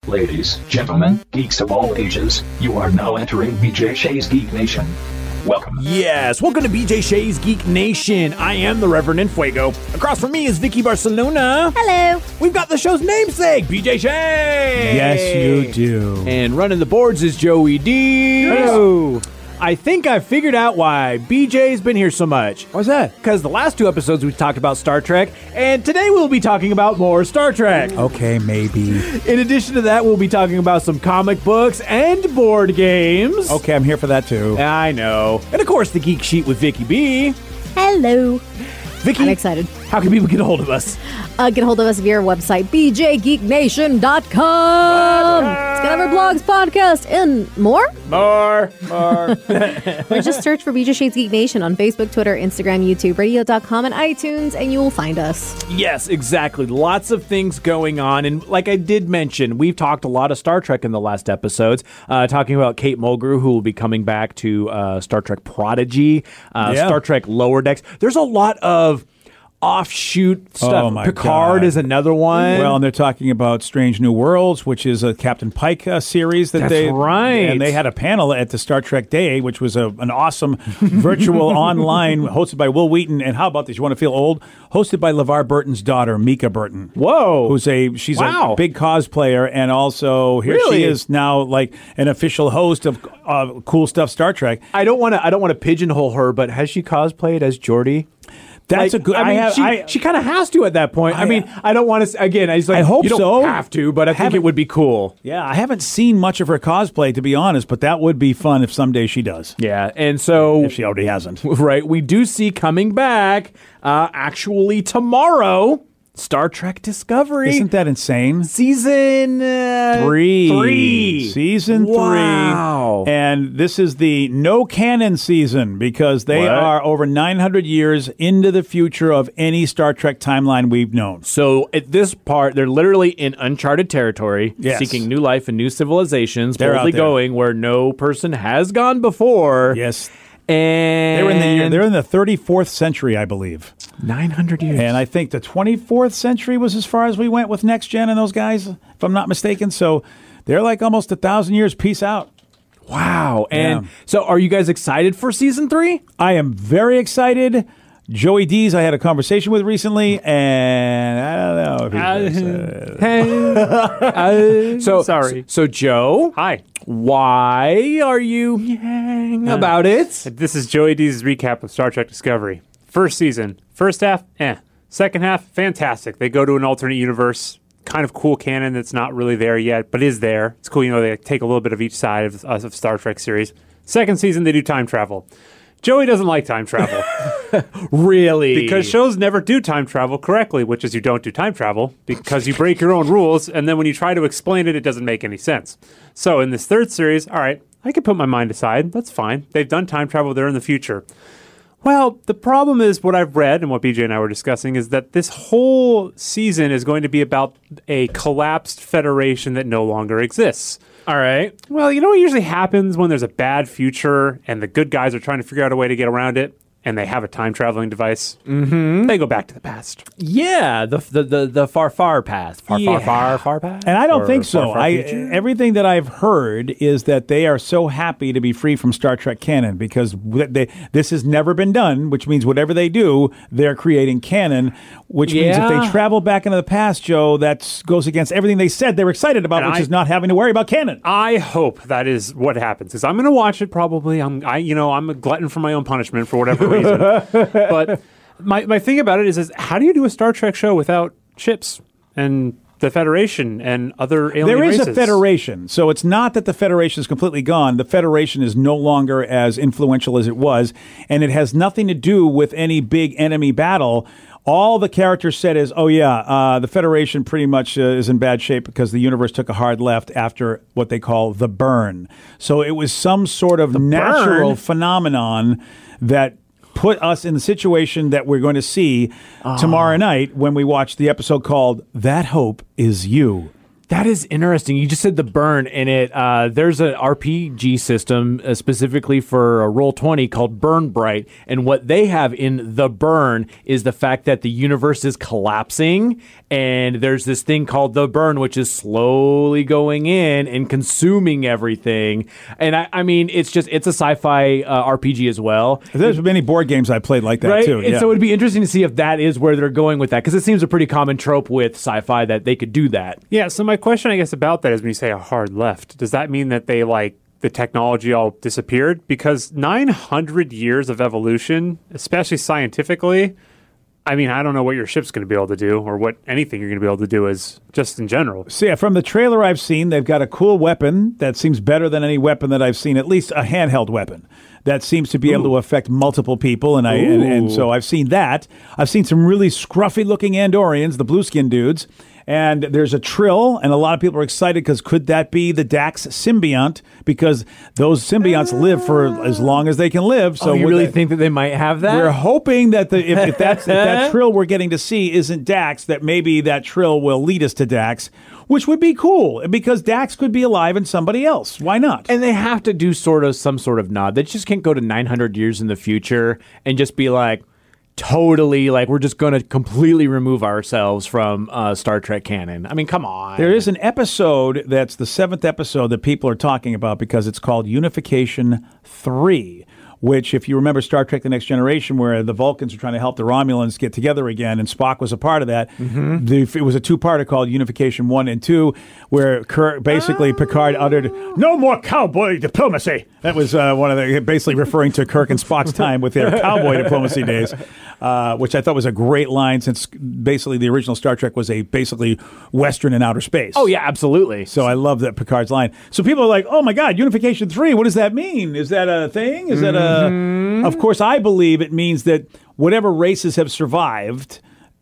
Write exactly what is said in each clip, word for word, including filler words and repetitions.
Ladies, gentlemen, geeks of all ages, you are now entering B J Shea's Geek Nation. Welcome. Yes, welcome to B J Shea's Geek Nation. I am the Reverend Enfuego. Across from me is Vicky Barcelona. Hello. We've got the show's namesake, B J Shea. Yes, you do. And running the boards is Joey D. Hello. I think I figured out why B J's been here so much. What's that? Because the last two episodes we talked about Star Trek, and today we'll be talking about more Star Trek. Okay, maybe. In addition to that, we'll be talking about some comic books and board games. Okay, I'm here for that too. I know. And of course, the Geek Sheet with Vicky B. Hello. Vicky, I'm excited. How can people get a hold of us? Uh, get a hold of us via our website, b j geek nation dot com. It's got our blogs, podcast, and more. More, more. Or just search for B J Shea's Geek Nation on Facebook, Twitter, Instagram, YouTube, radio dot com, and iTunes, and you will find us. Yes, exactly. Lots of things going on. And like I did mention, we've talked a lot of Star Trek in the last episodes, uh, talking about Kate Mulgrew, who will be coming back to uh, Star Trek Prodigy, uh, Yeah. Star Trek Lower Decks. There's a lot of offshoot stuff. Oh, my Picard God. is another one. Well, and they're talking about Strange New Worlds, which is a Captain Pike uh, series that That's they right. And they had a panel at the Star Trek Day, which was a, an awesome virtual online hosted by Will Wheaton. And how about this? You want to feel old? Hosted by LeVar Burton's daughter, Mika Burton. Whoa. Who's a she's Wow. a big cosplayer, and also here Really? she is now like an official host of uh, Cool Stuff Star Trek. I don't want to. I don't want to pigeonhole her, but has she cosplayed as Geordi? That's Like, a good. I mean, have, she, I, she kind of has to at that point. I, I- mean, I don't want to. Again, I just like. I hope you don't so. have to, but I think Haven't- it would be cool. Yeah, I haven't seen much of her cosplay, to be honest, but that would be fun if someday she does. Yeah, and so If she already hasn't. right, we do see coming back. Uh, actually, tomorrow, Star Trek Discovery Isn't that insane? season uh, Three. Three Season Wow. three. And this is the no canon season because they What? are over nine hundred years into the future of any Star Trek timeline we've known. So at this part, they're literally in uncharted territory, Yes. seeking new life and new civilizations, They're boldly out there. going where no person has gone before. Yes. And They're in the year, they're in the thirty-fourth century, I believe. nine hundred years. And I think the twenty-fourth century was as far as we went with Next Gen and those guys, if I'm not mistaken. So they're like almost a thousand years. Peace out. Wow. And Yeah. so are you guys excited for season three? I am very excited. Joey D's I had a conversation with recently, and I don't know if he's Uh, so Sorry. So Joe, Hi, why are you yang about it? this is Joey D's recap of Star Trek Discovery. First season, first half, eh. Second half, fantastic. They go to an alternate universe, kind of cool canon that's not really there yet, but is there. It's cool, you know, they take a little bit of each side of, of Star Trek series. Second season, they do time travel. Joey doesn't like time travel Really? because shows never do time travel correctly, which is you don't do time travel because you break your own rules, and then when you try to explain it, it doesn't make any sense. So in this third series, all right, I can put my mind aside. That's fine. They've done time travel. They're in the future. Well, the problem is what I've read and what B J and I were discussing is that this whole season is going to be about a collapsed federation that no longer exists. All right. Well, you know what usually happens when there's a bad future and the good guys are trying to figure out a way to get around it and they have a time traveling device? Mm-hmm. They go back to the past. Yeah, the the the, the far far past. Far Yeah. far far far past. And I don't Or think so. far, far I future? everything that I've heard is that they are so happy to be free from Star Trek canon because w- they, this has never been done, which means whatever they do, they're creating canon, which means if Yeah. they travel back into the past, Joe, that goes against everything they said they're excited about, And which I- is not having to worry about canon. I hope that is what happens because I'm going to watch it probably. I'm, I, you know, I'm a glutton for my own punishment for whatever reason. But my my thing about it is, is how do you do a Star Trek show without ships and the Federation and other alien There is races? a federation, so it's not that the federation is completely gone. The federation is no longer as influential as it was, and it has nothing to do with any big enemy battle. All the characters said is, oh, yeah, uh, the Federation pretty much uh, is in bad shape because the universe took a hard left after what they call the burn. So it was some sort of natural burn? phenomenon that put us in the situation that we're going to see tomorrow night when we watch the episode called That Hope Is You. That is interesting. You just said the burn in it. Uh, there's an R P G system uh, specifically for uh, Roll twenty called Burn Bright, and what they have in the burn is the fact that the universe is collapsing, and there's this thing called the burn, which is slowly going in and consuming everything. And I, I mean, it's just it's a sci-fi uh, R P G as well. There's many board games I played like that right? too. And yeah. so it'd be interesting to see if that is where they're going with that, because it seems a pretty common trope with sci-fi that they could do that. Yeah, so my question, I guess, about that is when you say a hard left, does that mean that they, like, the technology all disappeared? Because nine hundred years of evolution, especially scientifically, I mean, I don't know what your ship's going to be able to do or what anything you're going to be able to do is just in general. So yeah, from the trailer I've seen, they've got a cool weapon that seems better than any weapon that I've seen, at least a handheld weapon that seems to be Ooh. able to affect multiple people. And I and, and so I've seen that. I've seen some really scruffy looking Andorians, the blue skin dudes. And there's a Trill, and a lot of people are excited because could that be the Dax symbiont? Because those symbionts live for as long as they can live. So oh, you really they, think that they might have that? We're hoping that the if, if that's if that Trill we're getting to see isn't Dax, that maybe that Trill will lead us to Dax, which would be cool because Dax could be alive in somebody else. Why not? And they have to do sort of some sort of nod. They just can't go to nine hundred years in the future and just be like, totally, like, we're just going to completely remove ourselves from uh, Star Trek canon. I mean, come on. There is an episode that's the seventh episode that people are talking about because it's called Unification three, which, if you remember Star Trek The Next Generation, where the Vulcans were trying to help the Romulans get together again, and Spock was a part of that, mm-hmm. the, it was a two-parter called Unification one and two, where Kirk, basically oh. Picard uttered, "No more cowboy diplomacy." That was uh, one of the, basically referring to Kirk and Spock's time with their cowboy diplomacy days. Uh, which I thought was a great line, since basically the original Star Trek was a basically Western in outer space. Oh, yeah, absolutely. So I love that Picard's line. So people are like, oh, my God, Unification three, what does that mean? Is that a thing? Is mm-hmm. that a... Of course, I believe it means that whatever races have survived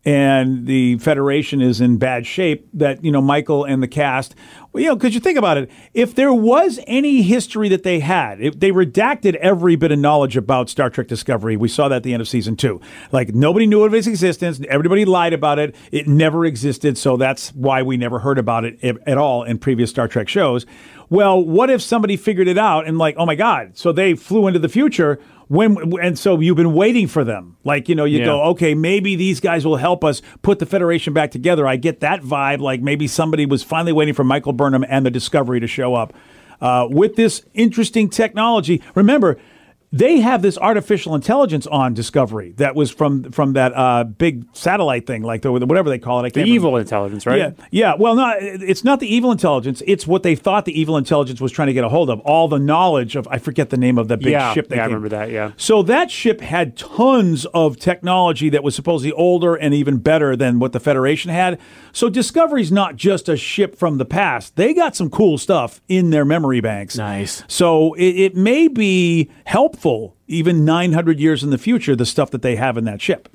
and the Federation is in bad shape, that, you know, Michael and the cast, well, you know, because you think about it, if there was any history that they had, if they redacted every bit of knowledge about Star Trek Discovery. We saw that at the end of season two. Like, nobody knew of its existence. Everybody lied about it. It never existed, so that's why we never heard about it at all in previous Star Trek shows. Well, what if somebody figured it out and like, oh my God, so they flew into the future when, and so you've been waiting for them. Like, you know, you yeah. go, okay, maybe these guys will help us put the Federation back together. I get that vibe. Like maybe somebody was finally waiting for Michael Burnham and the Discovery to show up uh, with this interesting technology. Remember, they have this artificial intelligence on Discovery that was from from that uh, big satellite thing, like the, whatever they call it. I the can't evil remember. intelligence, right? Yeah, yeah. Well, no, it's not the evil intelligence. It's what they thought the evil intelligence was trying to get a hold of. All the knowledge of, I forget the name of the big yeah, ship. That yeah, came. I remember that, yeah. So that ship had tons of technology that was supposedly older and even better than what the Federation had. So Discovery's not just a ship from the past. They got some cool stuff in their memory banks. Nice. So it, it may be helpful even nine hundred years in the future, the stuff that they have in that ship.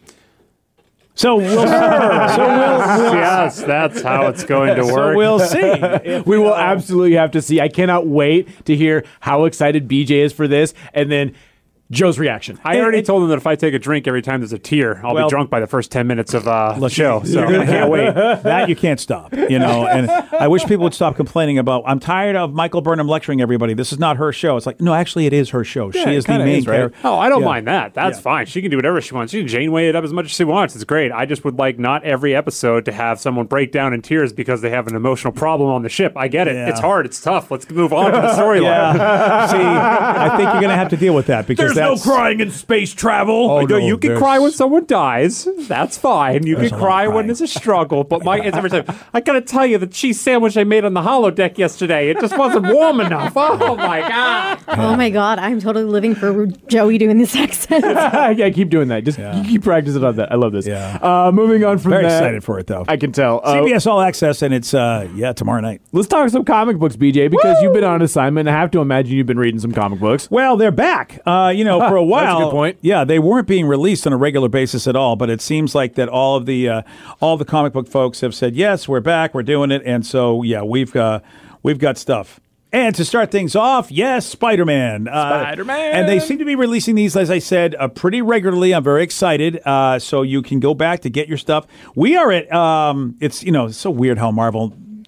So we'll, so we'll, we'll yes, that's how it's going to work. So we'll see. We will absolutely have to see. I cannot wait to hear how excited B J is for this, and then Joe's reaction. I already told him that if I take a drink every time there's a tear, I'll well, be drunk by the first ten minutes of uh, the show. So I can't wait. That you can't stop. You know, and I wish people would stop complaining about, I'm tired of Michael Burnham lecturing everybody. This is not her show. It's like, no, actually it is her show. Yeah, she is the main is, right? character. Oh, I don't yeah. mind that. That's yeah. fine. She can do whatever she wants. She can Janeway it up as much as she wants. It's great. I just would like not every episode to have someone break down in tears because they have an emotional problem on the ship. I get it. Yeah. It's hard. It's tough. Let's move on to the storyline. Yeah. See, I think you're going to have to deal with that because there's that's, no crying in space travel. Oh, no, you can there's... cry when someone dies. That's fine. You there's can cry when there's a struggle. But my, it's every time. I gotta tell you, the cheese sandwich I made on the holodeck yesterday, it just wasn't warm enough. Oh my god. Oh my god, I'm totally living for Joey doing this accent. Yeah, keep doing that. Just yeah. keep practicing on that. I love this. Yeah. Uh, moving on from Very that. excited for it though. I can tell. Uh, C B S All Access, and it's uh, yeah tomorrow night. Let's talk some comic books, B J, because Woo! You've been on assignment. I have to imagine you've been reading some comic books. Well, they're back. Uh, you know, for a while. That's a good point. Yeah, they weren't being released on a regular basis at all, but it seems like that all of the uh, all the comic book folks have said, yes, we're back, we're doing it, and so yeah, we've uh, we've got stuff. And to start things off, yes, Spider-Man. Uh, Spider-Man. And they seem to be releasing these, as I said, uh, pretty regularly. I'm very excited. Uh, so you can go back to get your stuff. We are at, um, it's, you know, it's so weird how Marvel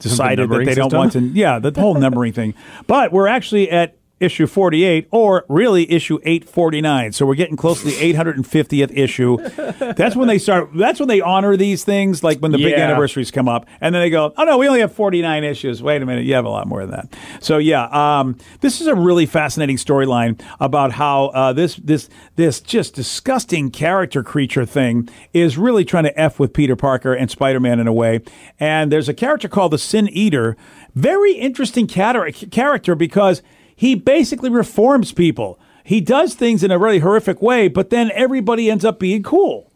decided that numbering they don't system? want to. Yeah, the whole numbering thing. But we're actually at issue forty-eight, or really issue eight forty-nine. So we're getting close to the eight hundred fiftieth issue. That's when they start. That's when they honor these things, like when the big Yeah. anniversaries come up, and then they go, "Oh no, we only have forty-nine issues." Wait a minute, you have a lot more than that. So yeah, um, this is a really fascinating storyline about how uh, this this this just disgusting character creature thing is really trying to f with Peter Parker and Spider-Man in a way. And there's a character called the Sin Eater. Very interesting cat- character because he basically reforms people. He does things in a really horrific way, but then everybody ends up being cool.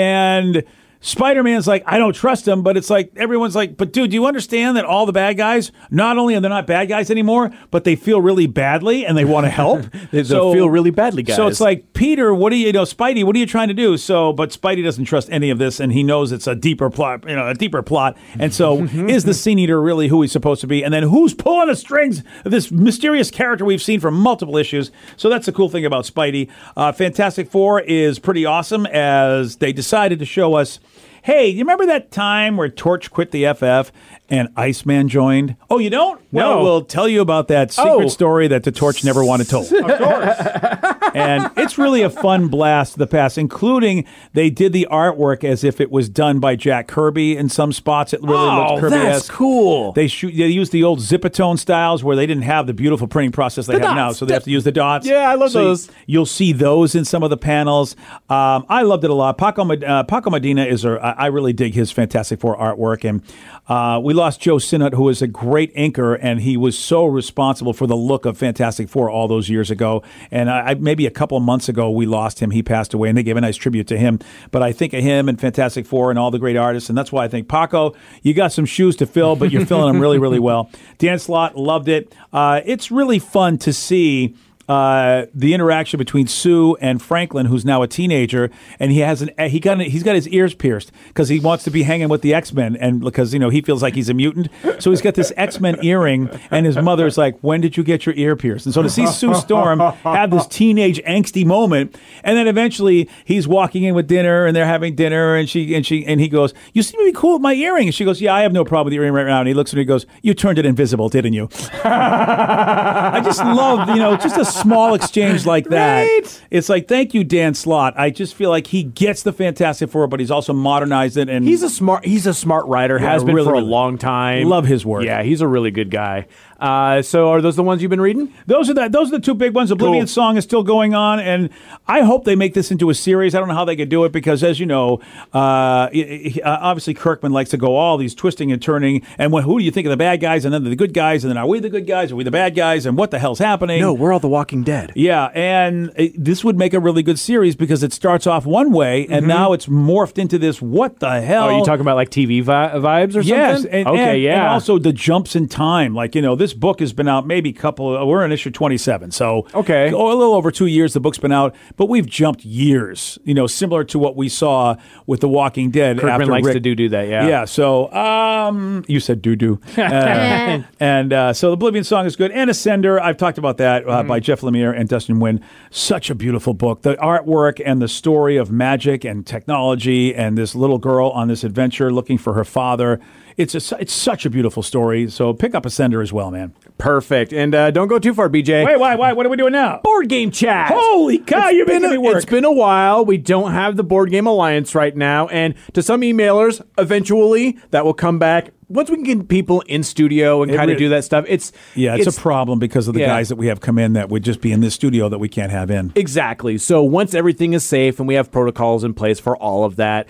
And Spider-Man's like, I don't trust him, but it's like, everyone's like, but dude, do you understand that all the bad guys, not only are they not bad guys anymore, but they feel really badly and they want to help? They feel really badly, guys. So it's like, Peter, what do you, you know, Spidey, what are you trying to do? So, but Spidey doesn't trust any of this, and he knows it's a deeper plot, you know, a deeper plot. And so is the Sin Eater really who he's supposed to be? And then who's pulling the strings of this mysterious character we've seen for multiple issues? So that's the cool thing about Spidey. Uh, Fantastic Four is pretty awesome as they decided to show us, hey, you remember that time where Torch quit the F F and Iceman joined? Oh, you don't? Well, No. we'll tell you about that secret Oh. story that the Torch never wanted told. Of course. And it's really a fun blast of the past, including they did the artwork as if it was done by Jack Kirby in some spots. It really Oh, looked Kirby-esque. that's cool. They shoot. They used the old Zipatone styles where they didn't have the beautiful printing process they The have now, dots. so they have to use the dots. Yeah, I love So you- those. You'll see those in some of the panels. Um, I loved it a lot. Paco, Med- uh, Paco Medina is a. I I really dig his Fantastic Four artwork, and uh, we lost Joe Sinnott, who was a great inker, and he was so responsible for the look of Fantastic Four all those years ago. And I, I maybe a couple of months ago we lost him. He passed away, and they gave a nice tribute to him. But I think of him and Fantastic Four and all the great artists, and that's why I think Paco, you got some shoes to fill, but you're filling them really, really well. Dan Slott loved it. Uh, it's really fun to see uh, the interaction between Sue and Franklin, who's now a teenager, and he has an he got he's got his ears pierced because he wants to be hanging with the X-Men, and because you know he feels like he's a mutant, so he's got this X-Men earring, and his mother's like, "When did you get your ear pierced?" And so to see Sue Storm have this teenage angsty moment, and then eventually he's walking in with dinner, and they're having dinner, and she and she and he goes, "You seem to be cool with my earring," and she goes, "Yeah, I have no problem with your earring right now," and he looks at her and he goes, "You turned it invisible, didn't you?" I just love, you know, just a small exchange like that. Right. It's like, thank you, Dan Slott. I just feel like he gets the Fantastic Four, but he's also modernized it. And He's a smart. He's a smart writer. Yeah, has been really, for a really. long time. Love his work. Yeah, he's a really good guy. Uh, so, are those the ones you've been reading? Those are the those are the two big ones. Oblivion Cool. Song is still going on, and I hope they make this into a series. I don't know how they could do it because, as you know, uh, he- uh, obviously Kirkman likes to go all these twisting and turning. And when, who do you think of the bad guys, and then the good guys, and then are we the good guys? Are we the bad guys? And what the hell's happening? No, we're all The Walking Dead. Yeah, and it, this would make a really good series because it starts off one way, and now it's morphed into this. What the hell? Oh, you talking about like T V vi- vibes or Yes, something? and, okay, and, yeah. and also the jumps in time. Like, you know, this book has been out maybe a couple of, we're in issue twenty-seven, so Okay. oh, a little over two years the book's been out, but we've jumped years, you know, similar to what we saw with The Walking Dead. Kirkman after likes Rick. to do do that, yeah. Yeah, so um, you said doo-doo. Uh, and uh, so the Oblivion Song is good. And Ascender, I've talked about that uh, by Jeff Lemire and Dustin Nguyen. Such a beautiful book. The artwork and the story of magic and technology and this little girl on this adventure looking for her father. It's a, it's such a beautiful story. So pick up Ascender as well, man. Perfect. And uh, don't go too far, B J. Wait, why, why? What are we doing now? Board game chat. Holy cow, you're been making a, me work. It's been a while. We don't have the Board Game Alliance right now. And to some emailers, eventually that will come back. Once we can get people in studio and It kind of really- do that stuff, it's Yeah, it's, a problem because of the yeah. guys that we have come in that would just be in this studio that we can't have in. Exactly. So once everything is safe and we have protocols in place for all of that,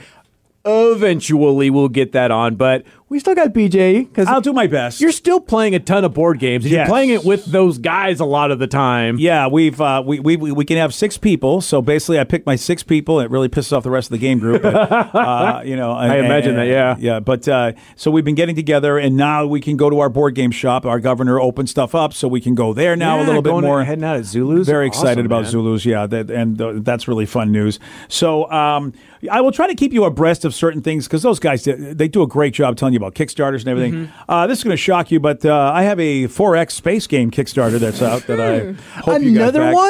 eventually we'll get that on. But we still got B J because I'll do my best. you're still playing a ton of board games. And Yes. You're playing it with those guys a lot of the time. Yeah, we've uh, we, we we we can have six people. So basically, I picked my six people. It really pisses off the rest of the game group. But, uh, you know, I imagine that, yeah. yeah. But uh, so we've been getting together, and now we can go to our board game shop. Our governor opened stuff up, so we can go there now Yeah, a little bit going more. heading out at Zulu's. Very Awesome, excited about man. Zulus, yeah, that, and uh, that's really fun news. So um, I will try to keep you abreast of certain things because those guys they, they do a great job telling you about Kickstarters and everything. Mm-hmm. Uh, this is going to shock you, but uh, I have a four X space game Kickstarter that's out that I hope you guys Another back. one?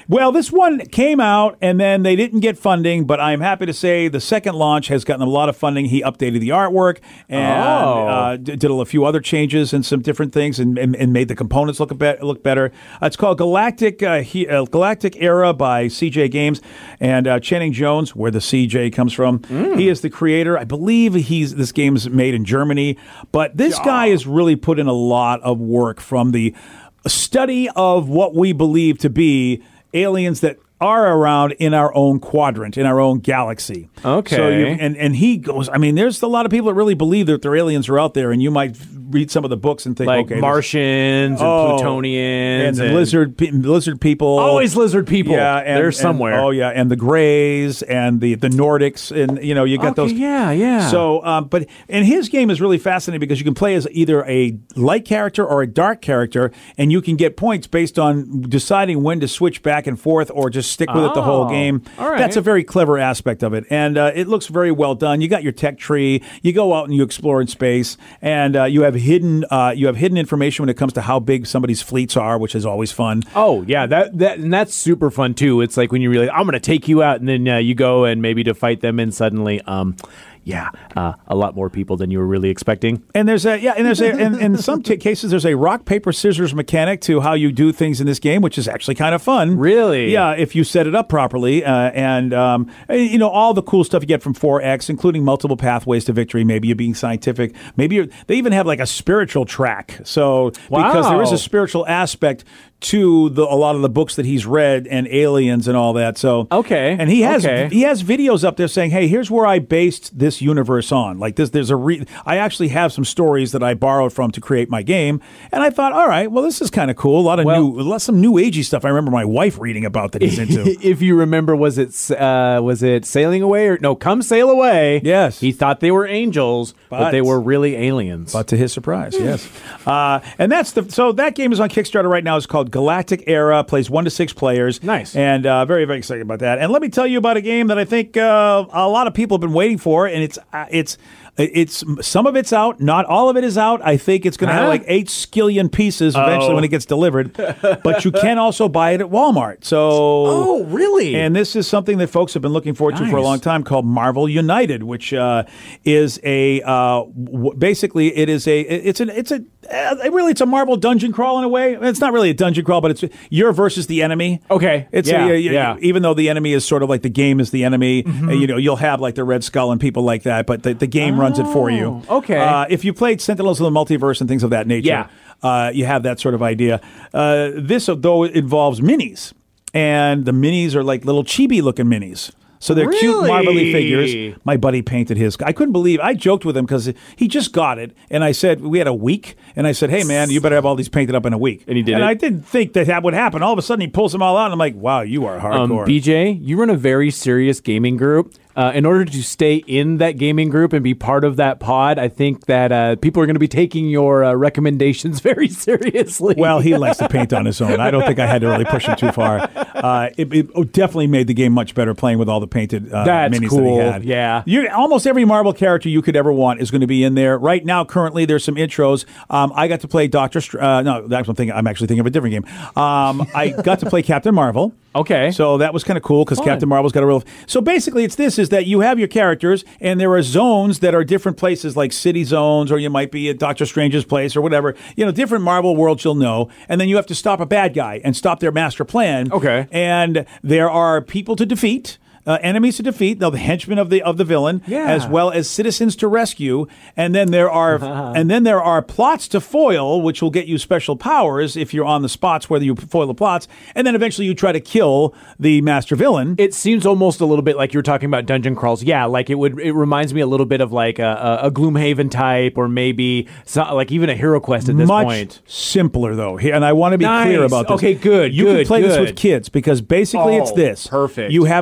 Well, this one came out, and then they didn't get funding, but I'm happy to say the second launch has gotten a lot of funding. He updated the artwork and Oh. uh, d- did a few other changes and some different things, and, and, and made the components look a bit, look better. Uh, it's called Galactic uh, he, uh, Galactic Era by C J Games, and uh, Channing Jones, where the C J comes from. Mm. He is the creator. I believe he's this game's made in Germany, but this guy has really put in a lot of work from the study of what we believe to be aliens that are around in our own quadrant, in our own galaxy. Okay. So you, and, and he goes, I mean, there's a lot of people that really believe that their aliens are out there, and you might read some of the books and think, Like okay. this- Martians and Oh, Plutonians. and the lizard, pe- lizard people. Always lizard people. Yeah, and, They're and- somewhere. oh yeah, and the Greys and the the Nordics, and you know you got Okay, those. yeah, yeah. So, um, but and his game is really fascinating because you can play as either a light character or a dark character, and you can get points based on deciding when to switch back and forth or just stick with it the whole Oh, game. all right. That's a very clever aspect of it, and uh, it looks very well done. You got your tech tree. You go out and you explore in space, and uh, you have hidden uh, you have hidden information when it comes to how big somebody's fleets are, which is always fun. Oh yeah, that that and that's super fun too. It's like when you realize I'm going to take you out, and then uh, you go and maybe to fight them, and suddenly, um, yeah, uh, a lot more people than you were really expecting. And there's a yeah, and there's a in, in some t- cases there's a rock paper scissors mechanic to how you do things in this game, which is actually kind of fun. Really? Yeah, if you set it up properly, uh, and um, you know all the cool stuff you get from four X, including multiple pathways to victory. Maybe you're being scientific. Maybe you're, they even have like a spiritual track. So because there is Wow. a spiritual aspect to the, a lot of the books that he's read and aliens and all that. So Okay, and he has okay. he has videos up there saying, "Hey, here's where I based this universe on." Like this, there's a re- I actually have some stories that I borrowed from to create my game, and I thought, all right, well, this is kind of cool. A lot of Well- new, a lot some new agey stuff. I remember my wife reading about that he's into. If you remember, was it uh, was it Sailing Away or no? Come Sail Away. Yes. He thought they were angels, but, But- they were really aliens. But to his surprise, yes. Uh, and that's the so that game is on Kickstarter right now. It's called Galactic Era. Plays one to six players. Nice. And uh, very very excited about that. And let me tell you about a game that I think uh, a lot of people have been waiting for, and it's uh, it's. It's some of it's out, not all of it is out. I think it's going to have Huh? like eight skillion pieces eventually Oh. when it gets delivered. But you can also buy it at Walmart. So Oh, really? And this is something that folks have been looking forward to for a Nice. long time, called Marvel United, which uh, is a uh, w- basically it is a it's an it's a uh, really it's a Marvel dungeon crawl in a way. It's not really a dungeon crawl, but it's you're versus the enemy. Okay. It's Yeah, a, yeah. even though the enemy is sort of like the game is the enemy. uh, you know, you'll have like the Red Skull and people like that, but the, the game runs it for you. Oh, okay. Uh, if you played Sentinels of the Multiverse and things of that nature, Yeah. uh, you have that sort of idea. Uh, this, though, involves minis. And the minis are like little chibi-looking minis. So they're cute, Really? marbly figures. My buddy painted his. I couldn't believe. I joked with him because he just got it, and I said we had a week, and I said, "Hey, man, you better have all these painted up in a week." And he did And it? I didn't think that that would happen. All of a sudden, he pulls them all out, and I'm like, "Wow, you are Um, hardcore." B J, you run a very serious gaming group. Uh, in order to stay in that gaming group and be part of that pod, I think that uh, people are going to be taking your uh, recommendations very seriously. Well, he likes to paint on his own. I don't think I had to really push him too far. Uh, it, it definitely made the game much better playing with all the painted uh, That's minis cool. that he had. Yeah. You, almost every Marvel character you could ever want is going to be in there. Right now, currently, there's some intros. Um, I got to play Doctor Str- uh, No, that's I'm, thinking, I'm actually thinking of a different game. Um, I got to play Captain Marvel. Okay. So that was kind of cool because Fun. Captain Marvel's got a real. So basically, it's this: is that you have your characters, and there are zones that are different places, like city zones, or you might be at Doctor Strange's place, or whatever. You know, different Marvel worlds you'll know, and then you have to stop a bad guy and stop their master plan. Okay. And there are people to defeat. Uh, enemies to defeat, the henchmen of the of the villain, Yeah. as well as citizens to rescue, and then there are and then there are plots to foil, which will get you special powers if you're on the spots whether you foil the plots, and then eventually you try to kill the master villain. It seems almost a little bit like you were talking about dungeon crawls. Yeah, like it would. It reminds me a little bit of like a, a, a Gloomhaven type, or maybe so, like even a Hero Quest at this Much point. simpler though, Here- and I want to be Nice. clear about this. Okay, good, You good, can play this good. with kids because basically it's Oh, this. perfect. You have a deck of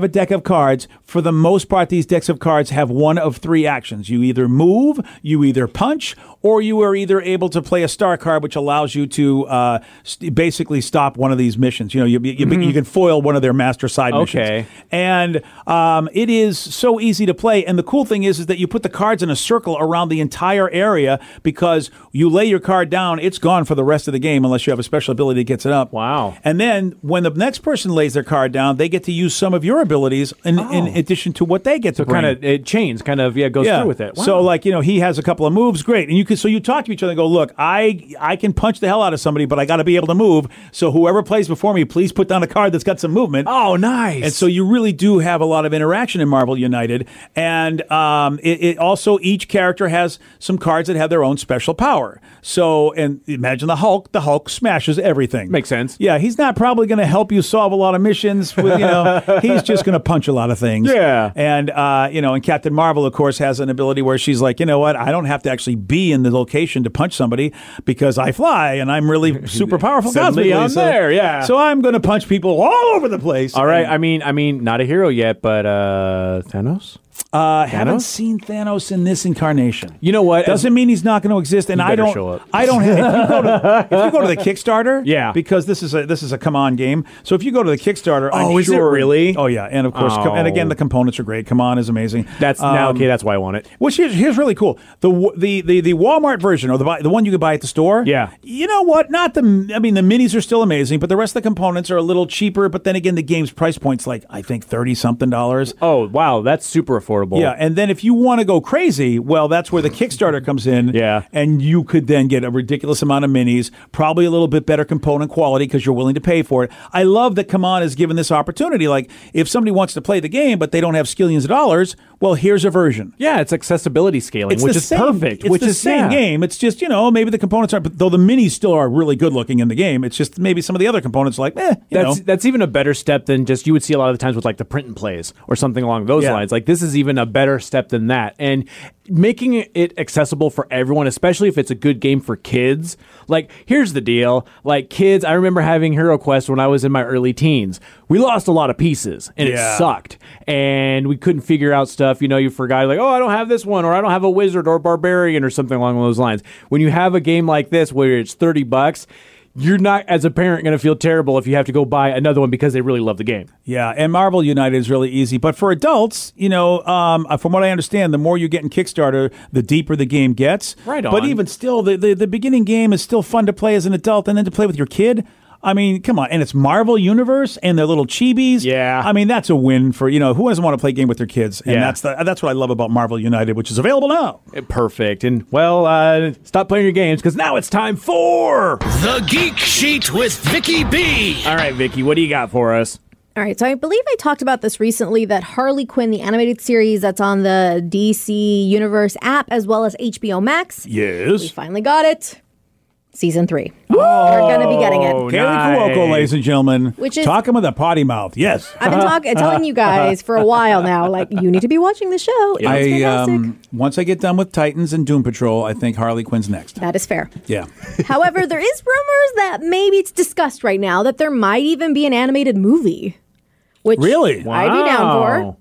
cards, for the most part, these decks of cards have one of three actions. You either move, you either punch, or you are either able to play a star card, which allows you to uh, st- basically stop one of these missions. You know, you, you, mm-hmm. you can foil one of their master side missions. Okay. And um, it is so easy to play. And the cool thing is, is that you put the cards in a circle around the entire area, because you lay your card down, it's gone for the rest of the game unless you have a special ability that gets it up. Wow. And then when the next person lays their card down, they get to use some of your abilities in, oh. in addition to what they get so to bring. kind of it chains, kind of yeah goes yeah. through with it. Wow. So like you know he has a couple of moves, great, and you can so you talk to each other and go, look, I I can punch the hell out of somebody, but I got to be able to move. So whoever plays before me, please put down a card that's got some movement. Oh, nice. And so you really do have a lot of interaction in Marvel United, and um, it, it also each character has some cards that have their own special power. So and imagine the Hulk. The Hulk smashes everything. Makes sense. Yeah, he's not probably going to help you solve a lot of missions. With, you know, he's just going to punch a lot of things. Yeah. And, uh, you know, and Captain Marvel, of course, has an ability where she's like, you know what, I don't have to actually be in the location to punch somebody because I fly and I'm really super powerful. Suddenly I'm so, there, yeah. So I'm going to punch people all over the place. All right, I mean, I mean, not a hero yet, but uh, Thanos? Uh, haven't seen Thanos in this incarnation. You know what? Doesn't mean he's not going to exist, and I don't. show up. I don't. Have, if, you go to, if you go to the Kickstarter, yeah, because this is a this is a come on game. So if you go to the Kickstarter, oh, I'm is sure, it really? Oh yeah, and of course, oh. and again, the components are great. Come on is amazing. That's um, now okay. That's why I want it. Which here's, here's really cool. The the the the Walmart version, or the the one you can buy at the store. Yeah. You know what? Not the. I mean, the minis are still amazing, but the rest of the components are a little cheaper. But then again, the game's price point's like I think thirty something dollars. Oh wow, that's super affordable. Yeah, and then if you want to go crazy, well, that's where the Kickstarter comes in. Yeah. And you could then get a ridiculous amount of minis, probably a little bit better component quality because you're willing to pay for it. I love that Kaman is given this opportunity. Like, if somebody wants to play the game, but they don't have skillions of dollars, well, here's a version. Yeah, it's accessibility scaling, It's which the is same, perfect. It's which the is same yeah. game. It's just, you know, maybe the components aren't, but though the minis still are really good looking in the game. It's just maybe some of the other components like, eh, you That's know. that's even a better step than just you would see a lot of the times with like the print and plays or something along those Yeah. lines. Like this is even a better step than that. And making it accessible for everyone, especially if it's a good game for kids. Like, here's the deal. Like, kids, I remember having Hero Quest when I was in my early teens. We lost a lot of pieces, and Yeah. it sucked. And we couldn't figure out stuff. You know, you forgot, like, oh, I don't have this one, or I don't have a wizard or barbarian or something along those lines. When you have a game like this where it's thirty bucks, you're not, as a parent, going to feel terrible if you have to go buy another one because they really love the game. Yeah, and Marvel United is really easy. But for adults, you know, um, from what I understand, the more you get in Kickstarter, the deeper the game gets. Right on. But even still, the, the, the beginning game is still fun to play as an adult, and then to play with your kid. I mean, come on. And it's Marvel Universe and their little chibis. Yeah. I mean, that's a win for, you know, who doesn't want to play a game with their kids? And Yeah. that's the, that's what I love about Marvel United, which is available now. Perfect. And, well, uh, stop playing your games because now it's time for... The Geek Sheet with Vicky B. All right, Vicky, what do you got for us? All right, so I believe I talked about this recently, that Harley Quinn, the animated series that's on the D C Universe app as well as H B O Max. We Yes. finally got it. Season three. We're going to be getting it. Kaylee nice. Cuoco, ladies and gentlemen. Which is- Talking with a potty mouth. Yes. I've been talking, telling you guys for a while now, like, you need to be watching the show. It's I fantastic. um, once I get done with Titans and Doom Patrol, I think Harley Quinn's next. That is fair. Yeah. However, there is rumors that maybe it's discussed right now that there might even be an animated movie. Which Really? I'd be down for.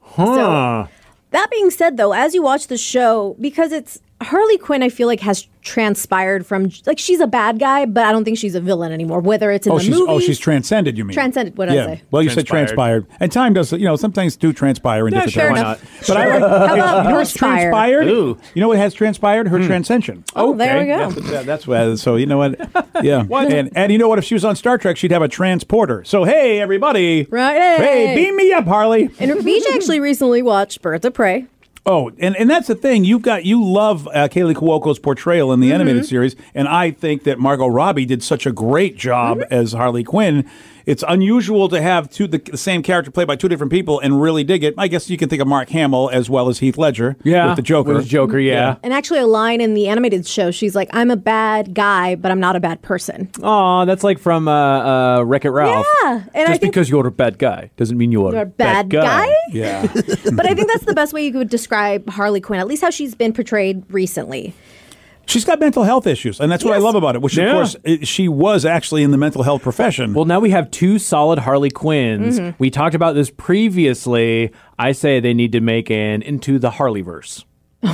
Huh. That being said, though, as you watch the show, because it's Harley Quinn, I feel like has transpired from, like, she's a bad guy, but I don't think she's a villain anymore. Whether it's in Oh, the she's movie, oh, she's transcended. You mean Transcended, what did I yeah. say? Well, you said Transpired. transpired, and time does. You know, sometimes do transpire in Yeah, different sure, times. why enough. not? But I like. How about you know what's perspire? transpired? Ooh. You know what has transpired? Her transcension. Oh, there we go. That's, what- that's what. So you know what? Yeah. and and you know what? If she was on Star Trek, she'd have a transporter. So hey, everybody. Right. Hey, beam me up, Harley. And B J actually recently watched Birds of Prey. Oh, and, and that's the thing. You've got you love uh, Kaylee Cuoco's portrayal in the Mm-hmm. animated series, and I think that Margot Robbie did such a great job Mm-hmm. as Harley Quinn. It's unusual to have two the, the same character played by two different people and really dig it. I guess you can think of Mark Hamill as well as Heath Ledger Yeah. with the Joker. With Joker, yeah. And actually, a line in the animated show, she's like, "I'm a bad guy, but I'm not a bad person." Aw, that's like from uh, uh, Wreck-It Ralph. Yeah, and Just I think because you're a bad guy doesn't mean you're, you're a bad guy. Yeah. But I think that's the best way you could describe Harley Quinn, at least how she's been portrayed recently. She's got mental health issues, and that's what I Yes. love about it, which, Yeah. of course, it, she was actually in the mental health profession. Well, now we have two solid Harley Quinns. Mm-hmm. We talked about this previously. I say they need to make an Into the Harleyverse.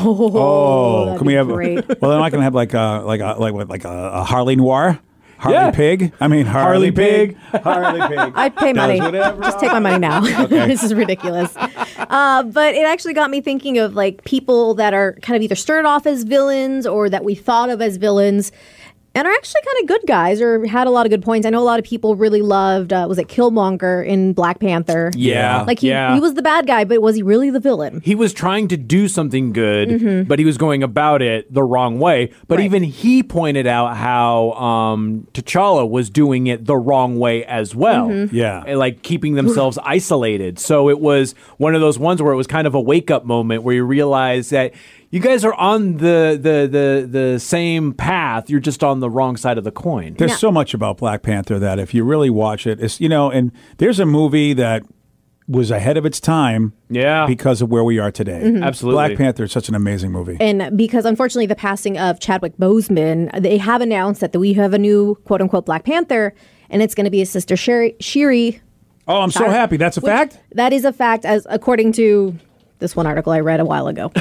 oh, that'd can we be have? great. Well, they're not going to have like a like a like what, like a, a Harley Noir, Harley Yeah. Pig. I mean Harley, Harley Pig, Pig. Harley Pig. I'd pay Does money. whatever. Just take my money now. This is ridiculous. Uh, but it actually got me thinking of like people that are kind of either started off as villains or that we thought of as villains and are actually kind of good guys or had a lot of good points. I know a lot of people really loved, uh, was it Killmonger in Black Panther? Yeah, Like he, yeah. he was the bad guy, but was he really the villain? He was trying to do something good, Mm-hmm. but he was going about it the wrong way. But Right. even he pointed out how um, T'Challa was doing it the wrong way as well. Mm-hmm. Yeah. And, like keeping themselves isolated. So it was one of those ones where it was kind of a wake up moment where you realize that you guys are on the the the the same path. You're just on the wrong side of the coin. There's so much about Black Panther that if you really watch it, it's you know, and there's a movie that was ahead of its time, Yeah. because of where we are today. Mm-hmm. Absolutely. Black Panther is such an amazing movie. And because unfortunately the passing of Chadwick Boseman, they have announced that we have a new quote unquote Black Panther, and it's going to be his sister Shuri. Shuri. Oh, I'm so happy. That's a Which- fact. That is a fact, as according to this one article I read a while ago.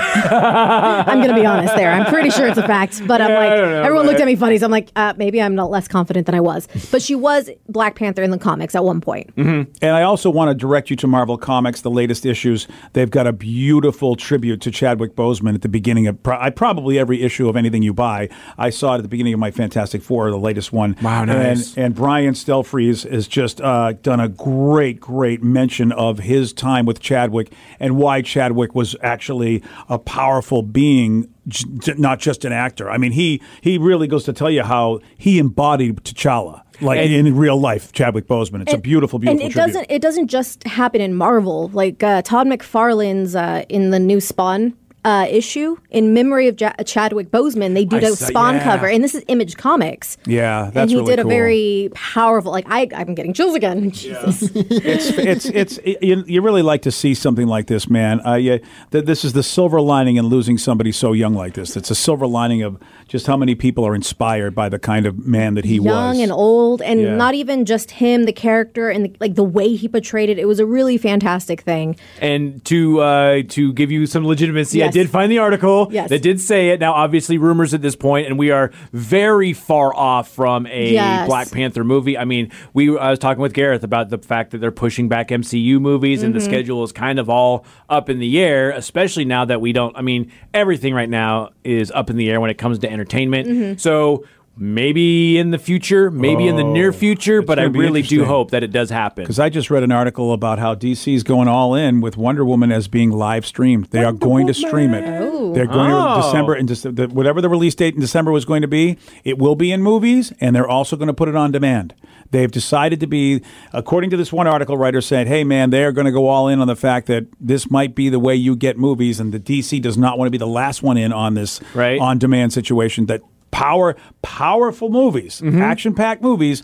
I'm going to be honest there. I'm pretty sure it's a fact, but I'm Yeah, like, I don't know, everyone but- looked at me funny, so I'm like, uh, maybe I'm not less confident than I was. But she was Black Panther in the comics at one point. And I also want to direct you to Marvel Comics, the latest issues. They've got a beautiful tribute to Chadwick Boseman at the beginning of pro- I probably every issue of anything you buy. I saw it at the beginning of my Fantastic Four, the latest one. Wow, nice. And, and Brian Stelfreeze has just uh, done a great, great mention of his time with Chadwick and why Chadwick was actually a powerful being, j- not just an actor. I mean, he he really goes to tell you how he embodied T'Challa. Like And- in real life, Chadwick Boseman. It's a beautiful, beautiful And it tribute. doesn't it doesn't just happen in Marvel. Like uh, Todd McFarlane's uh, in the new Spawn uh, issue in memory of ja- Chadwick Boseman, they did I a saw- Spawn yeah. cover, and this is Image Comics. Yeah, that's and he really did cool. a very powerful. Like I, I'm getting chills again. Jesus. it's it's it's it, you, you really like to see something like this, man. Uh, yeah, th- this is the silver lining in losing somebody so young like this. It's a silver lining of just how many people are inspired by the kind of man that he Young was. and old, and Yeah. not even just him, the character, and the, like the way he portrayed it. It was a really fantastic thing. And to uh, to give you some legitimacy, I Yes. did find the article Yes. that did say it. Now, obviously, rumors at this point, and we are very far off from a Yes. Black Panther movie. I mean, we I was talking with Gareth about the fact that they're pushing back M C U movies, and the Mm-hmm. schedule is kind of all up in the air. Especially now that we don't. I mean, everything right now is up in the air when it comes to entertainment. Mm-hmm. So. Maybe in the future, maybe in the near future, it's but I gonna be really do interesting. hope that it does happen. Because I just read an article about how D C's going all in with Wonder Woman as being live streamed. They are going to stream it. They're going Oh. to December and Dece- the, whatever the release date in December was going to be. It will be in movies, and they're also going to put it on demand. They've decided to be, according to this one article writer said, "Hey man, they're going to go all in on the fact that this might be the way you get movies, and the D C does not want to be the last one in on this Right. on demand situation that." Power, powerful movies, action-packed movies.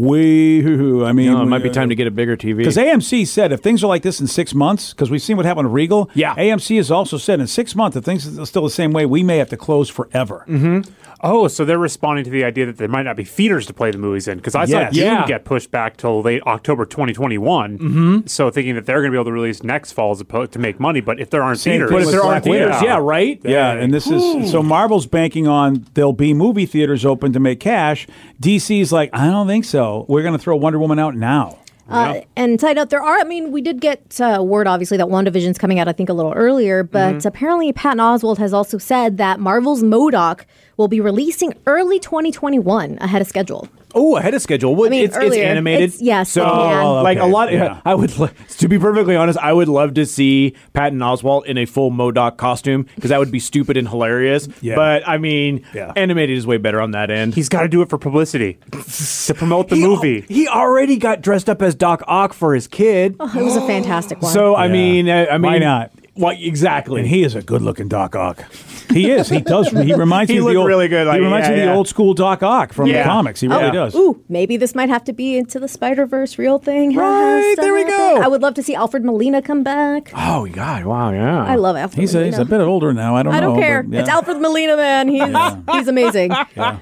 We, I mean, You know, it might be time to get a bigger T V. because A M C said if things are like this in six months, because we've seen what happened to Regal. Yeah. A M C has also said in six months, if things are still the same way, we may have to close forever. Oh, so they're responding to the idea that there might not be theaters to play the movies in. Because I saw Yes. Dune Yeah. get pushed back till late October twenty twenty-one. Mm-hmm. So thinking that they're going to be able to release next fall as opposed to make money. But if there aren't Same theaters, thing but if with there Black aren't theaters, Widow. yeah, right? Yeah, and this is so Marvel's banking on there'll be movie theaters open to make cash. D C's like, I don't think so. We're going to throw Wonder Woman out now. Uh, and side note, there are, I mean, we did get uh, word, obviously, that WandaVision's coming out, I think, a little earlier, but Mm-hmm. apparently Patton Oswalt has also said that Marvel's MODOK will be releasing early twenty twenty-one ahead of schedule. Oh, ahead of schedule. What, I mean, it's, it's earlier. animated. It's- yes, So, yeah. Oh, like a okay, lot. yeah. I would, lo- to be perfectly honest, I would love to see Patton Oswalt in a full MODOK costume because that would be stupid and hilarious. Yeah. But I mean, Yeah. animated is way better on that end. he's got to do it for publicity to promote the He- movie. He already got dressed up as Doc Ock for his kid. Oh, it was a fantastic one. So I Yeah. mean, uh, I mean, Why not? Well, exactly. And he is a good-looking Doc Ock. He is. He does. He reminds He me of the looked old, really good, like, he reminds yeah, me of the yeah. old school Doc Ock from Yeah. the comics. He really Oh. does. Ooh, maybe this might have to be into the Spider-Verse real thing. Right, there we Stop go. it. I would love to see Alfred Molina come back. Oh, God. Wow, yeah. I love Alfred He's a, Molina. he's a bit older now. I don't I know. don't care. but, yeah. It's Alfred Molina, man. He's he's amazing. Uh,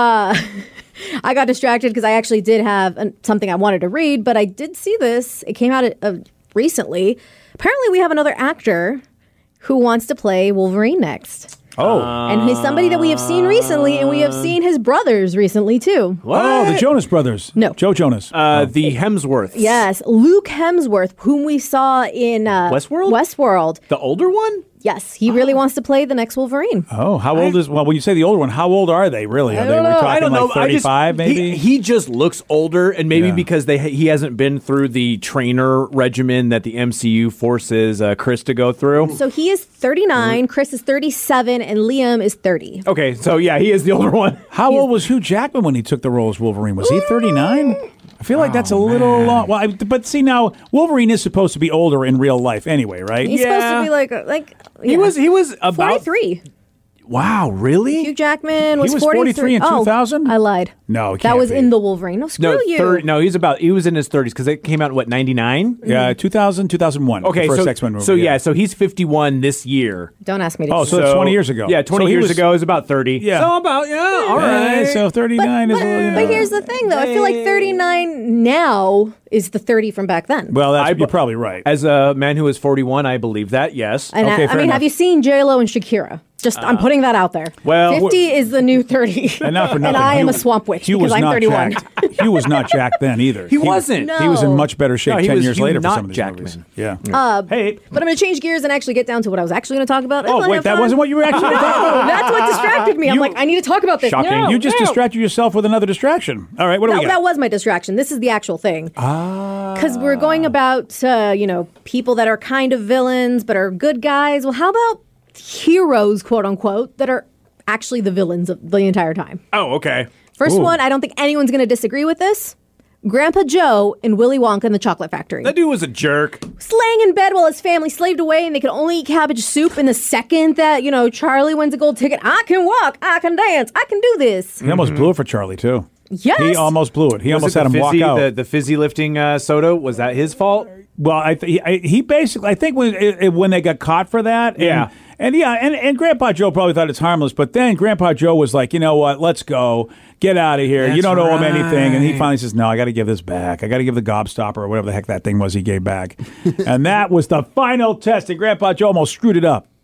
I got distracted because I actually did have an, something I wanted to read, but I did see this. It came out uh, recently. Apparently, we have another actor who wants to play Wolverine next. Oh. And he's somebody that we have seen recently, and we have seen his brothers recently, too. Oh, the Jonas Brothers. No. Joe Jonas. Uh, the Hemsworths. Yes, Luke Hemsworth, whom we saw in uh, Westworld? Westworld. The older one? Yes, he really wants to play the next Wolverine. Oh, how old is? Well, when you say the older one, how old are they really? Are I they? don't We're know. talking I don't know. like I just- thirty-five, maybe. He, he just looks older, and maybe Yeah. because they he hasn't been through the trainer regimen that the M C U forces uh, Chris to go through. So he is thirty-nine, Chris is thirty-seven, and Liam is thirty. Okay, so yeah, he is the older one. How old was Hugh Jackman when he took the role as Wolverine? Was he thirty-nine? I feel like that's a little long. Well, I, but see now, Wolverine is supposed to be older in real life anyway, right? He's Yeah. supposed to be like like He yeah. was he was about forty-three. Wow, really? Hugh Jackman was, was forty-three. forty-three in Oh, two thousand? I lied. No, it that can't was be. in the Wolverine. No, screw no, you. thirty, no, he's about he was in his thirties because it came out in what ninety-nine. Yeah, two thousand, two thousand one. Okay, the first so X-Men movie. so yeah, so he's fifty-one this year. Don't ask me to. Oh, keep so that's twenty years ago. Yeah, twenty So he years was- ago is about thirty. Yeah. so about yeah, all Yeah, right. so thirty-nine but, is a little. You know. but here's the thing, though. I feel like thirty-nine now is the thirty from back then. well, that's, I- you're probably right. As a man who is forty-one, I believe that. Yes. and okay, I, I fair mean, enough. have you seen J Lo and Shakira? Just I'm putting that out there. well, fifty is the new thirty, and not for and nothing. I am Hugh- a swamp witch Hugh because was I'm not thirty-one. jacked. Hugh was not jacked then either. He wasn't. No. He was in much better shape No, he ten was years Hugh later for not some of these Jackman. movies. Yeah. Uh, hey. But I'm going to change gears and actually get down to what I was actually going to talk about. I Oh wanna wait, have that fun. wasn't what you were actually talking about. That's what distracted me. I'm You- like, I need to talk about this. Shocking. No, You just no. distracted yourself with another distraction. All right, what do That, we that got? was my distraction. This is the actual thing. Ah. Because we're going about, uh, you know, people that are kind of villains but are good guys. Well, how about heroes, quote unquote, that are actually the villains of the entire time? Oh, okay. First Ooh. one, I don't think anyone's going to disagree with this. Grandpa Joe in Willy Wonka and the Chocolate Factory. That dude was a jerk. Slaying in bed while his family slaved away and they could only eat cabbage soup. In the second that, you know, Charlie wins a gold ticket, I can walk, I can dance, I can do this. He almost blew it for Charlie too. Yes. He almost blew it. He Was almost it had the him fizzy, walk out. The, the fizzy lifting uh, soda, was that his fault? Well, I th- he, I, he basically, I think when it, it- when they got caught for that, and, Yeah. and yeah, and, and Grandpa Joe probably thought it's harmless, but then Grandpa Joe was like, you know what, let's go, get out of here. you That's don't owe him anything, and he right. finally says, no, I got to give this back. I got to give the gobstopper or whatever the heck that thing was he gave back, and that was the final test, and Grandpa Joe almost screwed it up.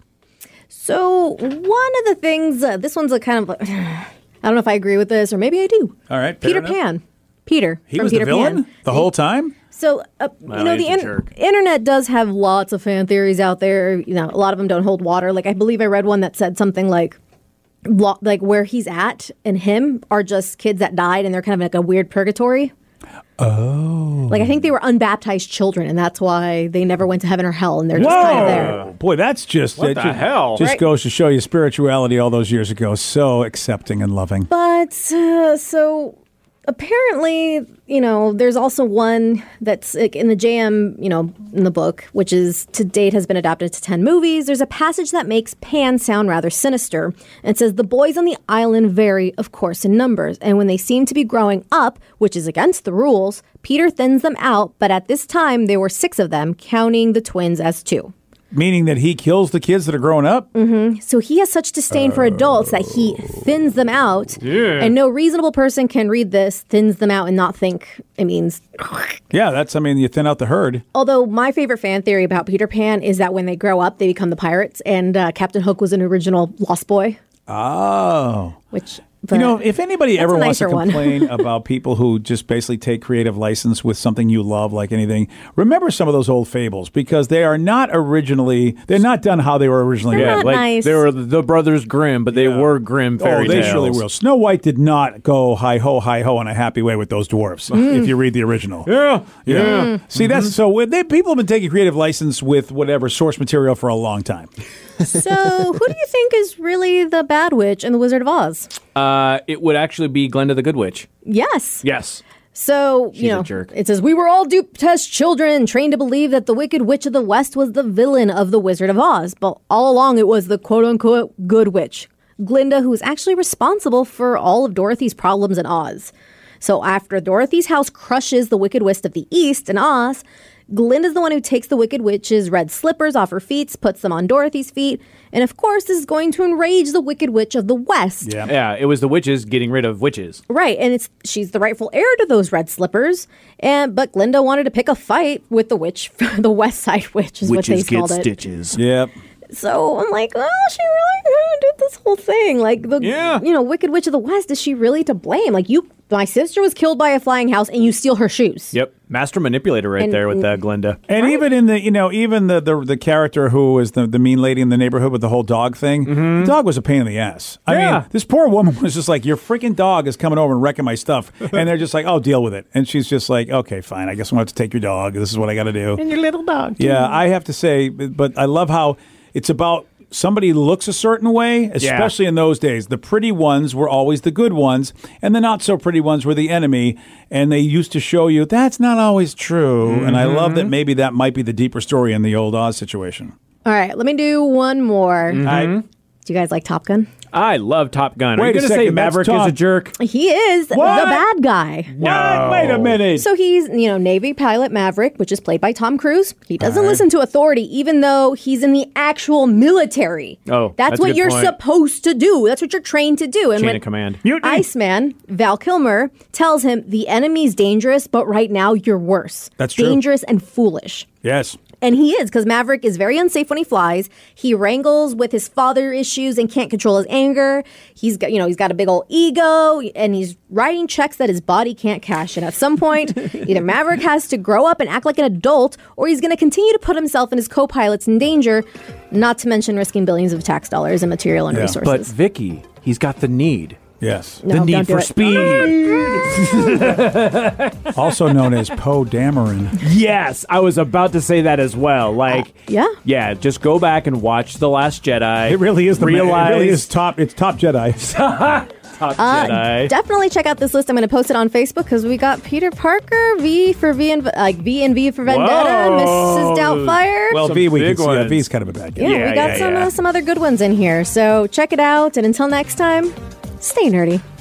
So one of the things, uh, this one's a kind of, I don't know if I agree with this, or maybe I do. All right, Peter fair enough. Pan. Peter He from was Peter the villain Pan. the whole time. So, uh, Well, you know, he's the a in- jerk. internet does have lots of fan theories out there. You know, a lot of them don't hold water. Like, I believe I read one that said something like, lo- like where he's at and him are just kids that died and they're kind of like a weird purgatory. Oh. Like, I think they were unbaptized children, and that's why they never went to heaven or hell, and they're just kind of there. Boy, that's just What that the ju- hell? Just Right. goes to show you spirituality all those years ago. So accepting and loving. But uh, so apparently, you know, there's also one that's like in the J M, you know, in the book, which is to date has been adapted to ten movies. There's a passage that makes Pan sound rather sinister. And it says the boys on the island vary, of course, in numbers. And when they seem to be growing up, which is against the rules, Peter thins them out. But at this time, there were six of them, counting the twins as two. Meaning that he kills the kids that are growing up? So he has such disdain for adults that he thins them out. Yeah. And no reasonable person can read this, thins them out, and not think it means. Yeah, that's, I mean, you thin out the herd. Although my favorite fan theory about Peter Pan is that when they grow up, they become the pirates, and uh, Captain Hook was an original Lost Boy, Oh. which. You know, if anybody That's ever a wants to nicer one. complain about people who just basically take creative license with something you love, like anything, remember some of those old fables because they are not originally, they're not done how they were originally They're done. not like nice. they were the brothers Grimm, but they were Grimm fairy Oh, they tales. surely will. Snow White did not go hi ho, hi ho in a happy way with those dwarfs. Mm. If you read the original, Yeah, yeah. See, that's so. with- They, people have been taking creative license with whatever source material for a long time. So who do you think is really the bad witch in The Wizard of Oz? Uh, it would actually be Glenda the Good Witch. Yes. Yes. So, She's you know, a jerk. it says, we were all duped as children, trained to believe that the Wicked Witch of the West was the villain of the Wizard of Oz. But all along, it was the quote-unquote good witch, Glinda, who was actually responsible for all of Dorothy's problems in Oz. So after Dorothy's house crushes the Wicked Witch of the East in Oz, Glinda's the one who takes the Wicked Witch's red slippers off her feet, puts them on Dorothy's feet, and of course this is going to enrage the Wicked Witch of the West. Yeah. Yeah, it was the witches getting rid of witches. Right, and it's she's the rightful heir to those red slippers, and but Glinda wanted to pick a fight with the witch, the West Side Witch is what they called it. stitches. Yep. So I'm like, oh, she really did this whole thing. Like the, Yeah. you know, Wicked Witch of the West, is she really to blame? Like you, my sister was killed by a flying house, and you steal her shoes. Yep, master manipulator right And- there with uh, Glinda. And even in the, you know, even the the, the character who was the, the mean lady in the neighborhood with the whole dog thing, the dog was a pain in the ass. I Yeah. mean, this poor woman was just like, your freaking dog is coming over and wrecking my stuff. And they're just like, oh, deal with it. And she's just like, okay, fine. I guess I'm going to have to take your dog. This is what I got to do. And your little dog. Yeah, I have to say, but I love how it's about somebody looks a certain way, especially in those days. The pretty ones were always the good ones, and the not so pretty ones were the enemy. And they used to show you that's not always true. And I love that maybe that might be the deeper story in the old Oz situation. All right, let me do one more. I, Do you guys like Top Gun? I love Top Gun. Are Wait you a going to say second, that's Maverick is a Tom. jerk? He is What? the bad guy. What? Wait a minute. So he's, you know, Navy pilot Maverick, which is played by Tom Cruise. He doesn't listen to authority, even though he's in the actual military. Oh, that's, that's a what good you're point. supposed to do. That's what you're trained to do. And Chain when of command. Iceman, Val Kilmer, tells him the enemy's dangerous, but right now you're worse. That's true. Dangerous and foolish. yes. And he is, because Maverick is very unsafe when he flies. He wrangles with his father issues and can't control his anger. He's got, you know, he's got a big old ego, and he's writing checks that his body can't cash. And at some point, either Maverick has to grow up and act like an adult, or he's going to continue to put himself and his co-pilots in danger, not to mention risking billions of tax dollars and material and Yeah. But resources. Vicky, he's got the need. Yes. No, the don't need do for it. speed. Also known as Poe Dameron. Yes, I was about to say that as well. Like, yeah. yeah, just go back and watch The Last Jedi. It really is the realize It really is top. It's top Jedi. Top Uh, Jedi. definitely check out this list. I'm going to post it on Facebook because we got Peter Parker, V for V and like V and V for Vendetta, Whoa. Missus Doubtfire. Well, Some V, we can big see. Yeah, ones. V's kind of a bad guy. Yeah, Yeah, we got yeah, some yeah. Uh, some other good ones in here. So check it out. And until next time, stay nerdy.